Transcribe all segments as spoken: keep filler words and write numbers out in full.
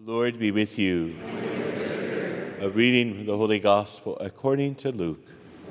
Lord be with you. A reading from the Holy Gospel according to Luke.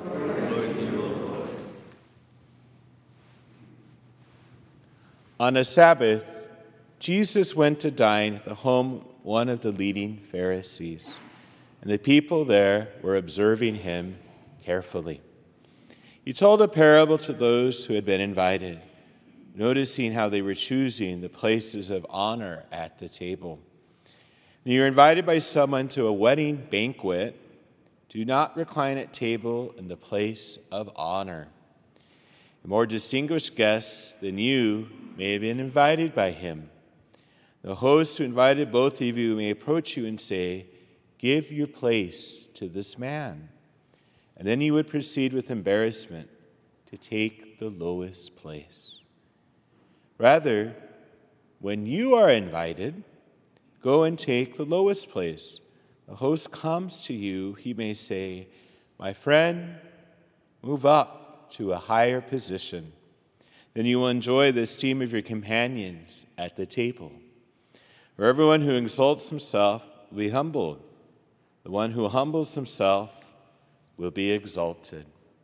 On a Sabbath, Jesus went to dine at the home of one of the leading Pharisees, and the people there were observing him carefully. He told a parable to those who had been invited, noticing how they were choosing the places of honor at the table. When you're invited by someone to a wedding banquet, do not recline at table in the place of honor. A more distinguished guest than you may have been invited by him. The host who invited both of you may approach you and say, "Give your place to this man." And then you would proceed with embarrassment to take the lowest place. Rather, when you are invited, go and take the lowest place. The host comes to you, he may say, "My friend, move up to a higher position." Then you will enjoy the esteem of your companions at the table. For everyone who exalts himself will be humbled. The one who humbles himself will be exalted.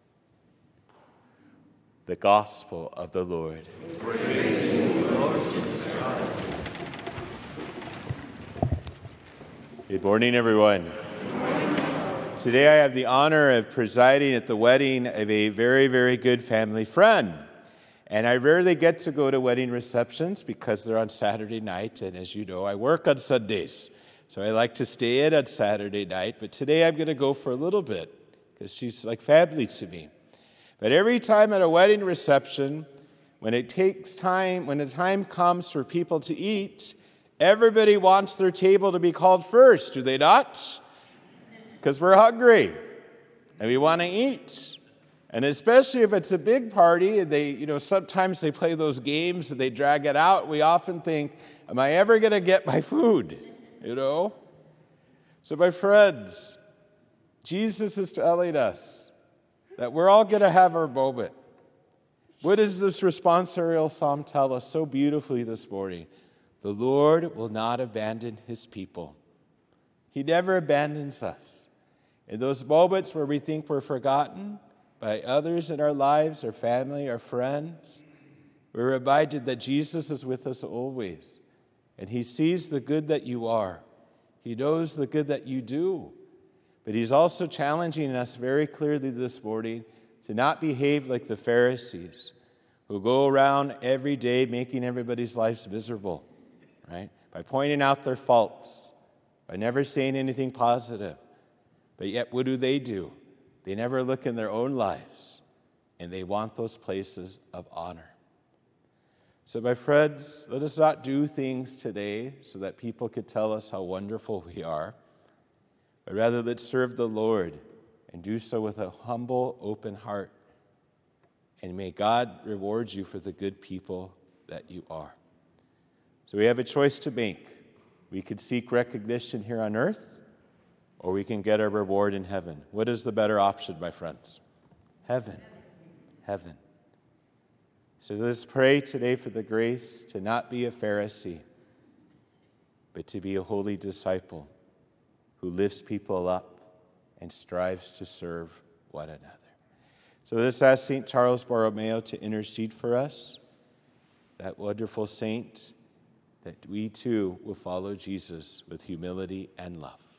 The Gospel of the Lord. Praise to you, Lord Jesus Christ. Good morning, everyone. Good morning. Today I have the honor of presiding at the wedding of a very, very good family friend. And I rarely get to go to wedding receptions because they're on Saturday night. And as you know, I work on Sundays. So I like to stay in on Saturday night. But today I'm going to go for a little bit because she's like family to me. But every time at a wedding reception, when it takes time, when the time comes for people to eat, everybody wants their table to be called first, do they not? Because we're hungry and we want to eat. And especially if it's a big party, and they, you know, sometimes they play those games and they drag it out. We often think, am I ever going to get my food? You know? So my friends, Jesus is telling us that we're all going to have our moment. What does this responsorial psalm tell us so beautifully this morning? The Lord will not abandon his people. He never abandons us. In those moments where we think we're forgotten by others in our lives, our family, our friends, we're reminded that Jesus is with us always. And he sees the good that you are. He knows the good that you do. But he's also challenging us very clearly this morning to not behave like the Pharisees who go around every day making everybody's lives miserable, right? By pointing out their faults, by never saying anything positive. But yet, what do they do? They never look in their own lives, and they want those places of honor. So, my friends, let us not do things today so that people could tell us how wonderful we are, but rather let's serve the Lord and do so with a humble, open heart. And may God reward you for the good people that you are. So we have a choice to make. We could seek recognition here on earth, or we can get our reward in heaven. What is the better option, my friends? Heaven. Heaven. So let's pray today for the grace to not be a Pharisee, but to be a holy disciple who lifts people up and strives to serve one another. So let's ask Saint Charles Borromeo to intercede for us, that wonderful saint, that we too will follow Jesus with humility and love.